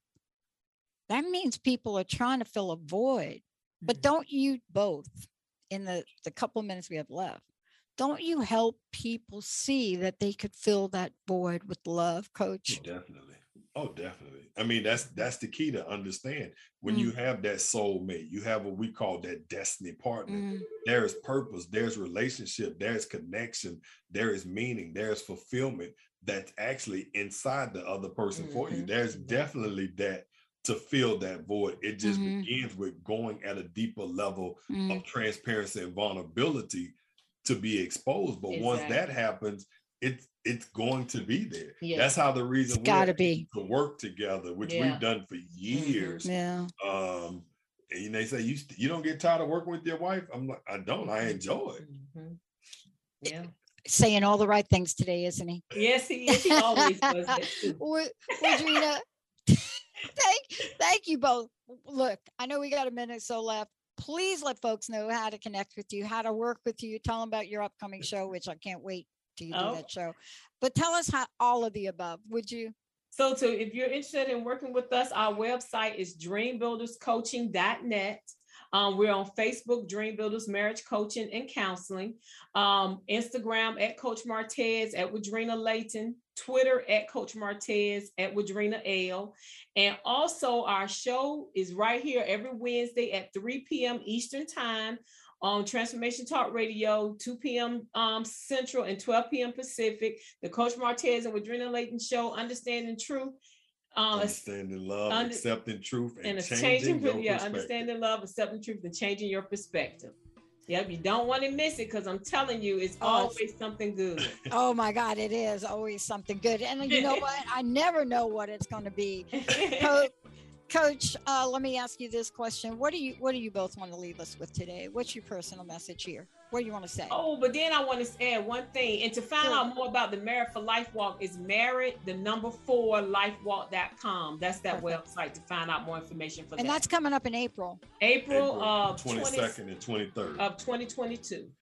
that means people are trying to fill a void. But don't you both, in the, the couple of minutes we have left, don't you help people see that they could fill that void with love, Coach? Oh, definitely. Oh, definitely. I mean, that's that's the key to understand. When mm. you have that soulmate, you have what we call that destiny partner. Mm. There is purpose, there's relationship, there's connection, there is meaning, there's fulfillment that's actually inside the other person mm-hmm. for you. There's definitely that to fill that void. It just mm-hmm. begins with going at a deeper level mm-hmm. of transparency and vulnerability to be exposed. But exactly. once that happens, it's it's going to be there. Yeah. That's how the reason we gotta be to work together, which yeah. we've done for years. Mm-hmm. Yeah. Um, and they say you you don't get tired of working with your wife. I'm like, I don't. I enjoy it. Mm-hmm. Yeah. Saying all the right things today, isn't he? Yes, he is. He always does that too. Regina, thank, thank you both. Look, I know we got a minute or so left. Please let folks know how to connect with you, how to work with you. Tell them about your upcoming show, which I can't wait till you do oh. that show. But tell us how all of the above, would you? So to if you're interested in working with us, our website is dream builders coaching dot net. Um, we're on Facebook, Dream Builders Marriage Coaching and Counseling, um, Instagram at Coach Martez, at Wadrina Layton, Twitter at Coach Martez, at Wadrina L. And also our show is right here every Wednesday at three p.m. Eastern Time on Transformation Talk Radio, two p.m. Um, Central and twelve p.m. Pacific. The Coach Martez and Wadrina Layton Show, Understanding Truth. Um, understanding love, under, accepting truth, and, and changing, changing your yeah, perspective. Understanding love, accepting truth, and changing your perspective. Yep, you don't want to miss it because I'm telling you, it's oh, always something good. Oh my God, it is always something good. And you know what? I never know what it's going to be. Coach, Coach uh, let me ask you this question. What do you What do you both want to leave us with today? What's your personal message here? What do you want to say? Oh, but then I want to add one thing. And to find sure. out more about the Married for Life Walk is married, the number four, lifewalk dot com. That's that Perfect. website to find out more information for and that. And that's coming up in April. April, April uh, twenty-second and twenty-third of twenty twenty-two.